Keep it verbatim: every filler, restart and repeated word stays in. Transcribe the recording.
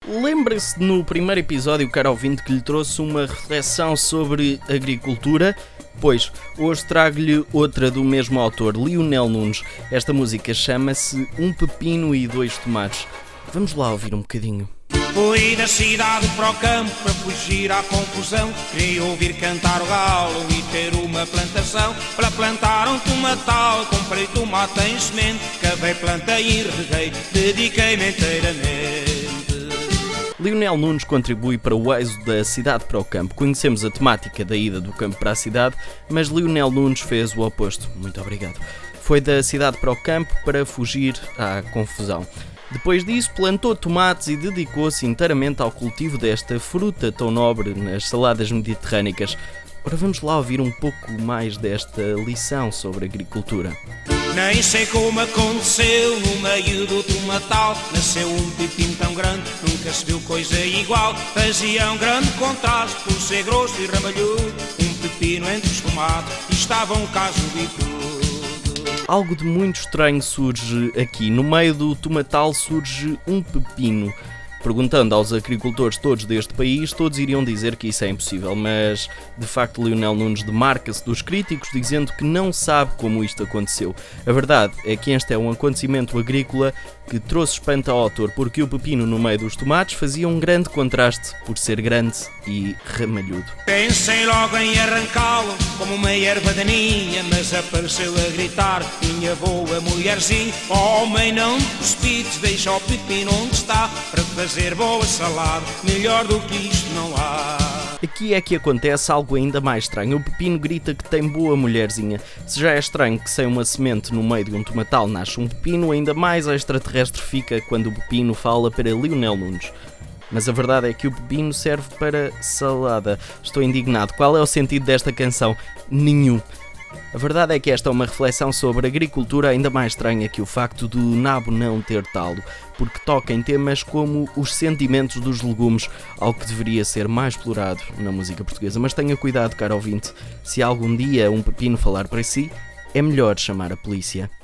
Lembra-se no primeiro episódio, caro ouvinte, que lhe trouxe uma reflexão sobre agricultura? Pois, hoje trago-lhe outra do mesmo autor, Lionel Nunes. Esta música chama-se Um Pepino e Dois Tomates. Vamos lá ouvir um bocadinho. Fui da cidade para o campo para fugir à confusão. Queria ouvir cantar o galo e ter uma plantação. Para plantar um tomatal, comprei tomate em semente. Cavei, plantei e reguei, dediquei-me inteiramente. Lionel Nunes contribui para o êxodo da cidade para o campo. Conhecemos a temática da ida do campo para a cidade, mas Lionel Nunes fez o oposto. Muito obrigado. Foi da cidade para o campo para fugir à confusão. Depois disso, plantou tomates e dedicou-se inteiramente ao cultivo desta fruta tão nobre nas saladas mediterrânicas. Ora, vamos lá ouvir um pouco mais desta lição sobre agricultura. Nem sei como aconteceu, no meio do tomatal nasceu um pepino tão grande, nunca se viu coisa igual. Fazia um grande contraste por ser grosso e ramalhudo, um pepino entre os tomates e estava um caso de tudo. Algo de muito estranho surge aqui. No meio do tomatal surge um pepino. Perguntando aos agricultores todos deste país, todos iriam dizer que isso é impossível, mas de facto Lionel Nunes demarca-se dos críticos dizendo que não sabe como isto aconteceu. A verdade é que este é um acontecimento agrícola que trouxe espanto ao autor, porque o pepino no meio dos tomates fazia um grande contraste por ser grande e ramalhudo. Pensei logo em arrancá-lo como uma erva daninha, mas apareceu a gritar minha boa mulherzinha: homem, não te precipites, deixa o pepino onde está, para fazer boa salada, melhor do que isto não há. Aqui é que acontece algo ainda mais estranho. O pepino grita que tem boa mulherzinha. Se já é estranho que sem uma semente no meio de um tomatal nasce um pepino, ainda mais extraterrestre fica quando o pepino fala para Lionel Nunes. Mas a verdade é que o pepino serve para salada. Estou indignado. Qual é o sentido desta canção? Nenhum. A verdade é que esta é uma reflexão sobre agricultura ainda mais estranha que o facto do nabo não ter talo, porque toca em temas como os sentimentos dos legumes, algo que deveria ser mais explorado na música portuguesa. Mas tenha cuidado, caro ouvinte, se algum dia um pepino falar para si, é melhor chamar a polícia.